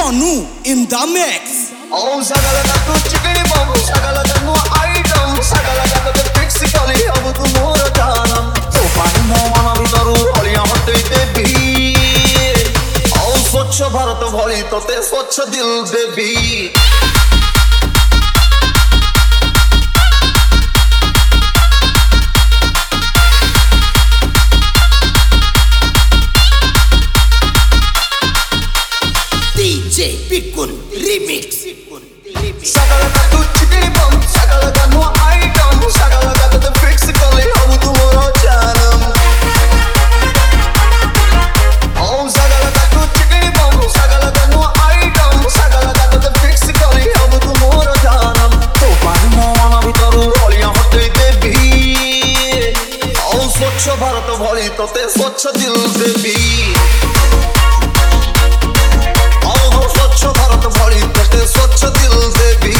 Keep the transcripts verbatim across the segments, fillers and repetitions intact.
Sonu in the mix. Oh, sagalaka tu chickeny bomb, sagalaka no item, sagalaka tu fix kali ab tu mor janam. To pani mo mana bitaru holiya hote debi. Oh, swachh bharat bhali tote swachh dil debi. D J Pikun Remix. Sagalaka tu chickeny bomb, sagalaka no item, sagalaka tu fix kali ab tu mor janam. Oh, sagalaka tu chickeny bomb, sagalaka no item, sagalaka tu fix kali ab tu mor janam. To pani mo mana bitaru holiya hote debi. Oh, swachh bharat bhali tote swachh dil debi. स्वच्छ भारत भली तोते स्वच्छ दिल देवी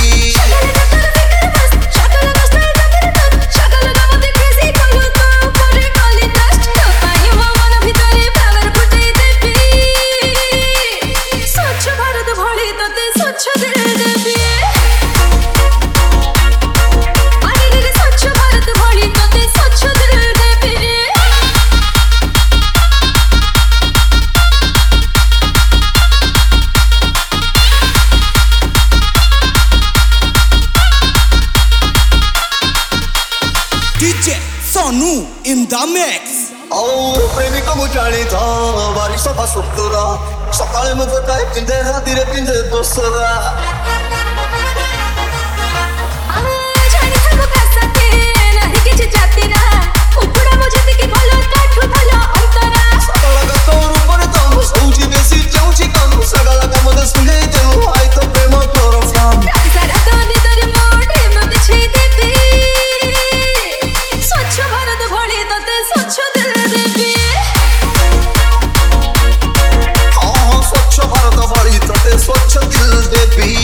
स्वच्छ भारत भली तोते स्वच्छ दिल देवी स्वच्छ भारत भली तोते स्वच्छ दिल देवी D J Sonu in the mix. Oh, प्रेमिक मुझानी था बारिश सफा सुतरा सकाले मुझे टाइप पिंधे रातिरे पिंधे दोसरा जानी थाको कासके नाही किछि जाति ना उपडा मुझे दिकी भलो काठु भलो अंतरा सगळा तोर ऊपर दम सौजी बेसी जाउची कम सगळा मदे सुने देऊ आई तो प्रेम तोर फ्रॉम राति सारा तो निदर मोड मते छै देती स्वच्छ भारत भली तते स्वच्छ दिल देवी हाँ स्वच्छ भारत भली तते स्वच्छ दिल देवी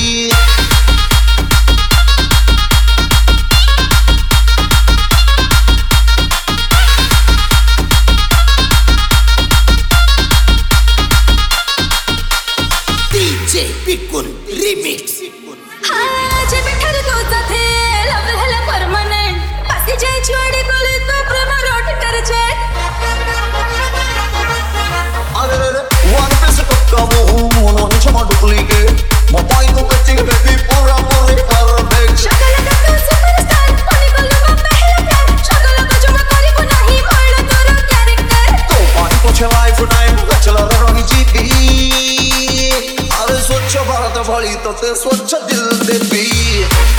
D J Pikun Remix. आज बैठर को साथे लव हला परमानेंट पासी जाय छोड़ी कोले तो प्रेम रोट कर छे अरे रे वन पीस टक्का वो मोनो निचमा डुप्लीकेट मोबाइल को कचिंग बेबी पूरा पूरी परफेक्ट शकल का सुपरस्टार पानी को लगा पहला प्यार शकल का जो मैं करी को नहीं मार तोर कैरेक्टर तो पानी को छे लाइफ टाइम बचला रही जीती अरे स्वच्छ भारत भली तोते स्वच्छ दिल देवी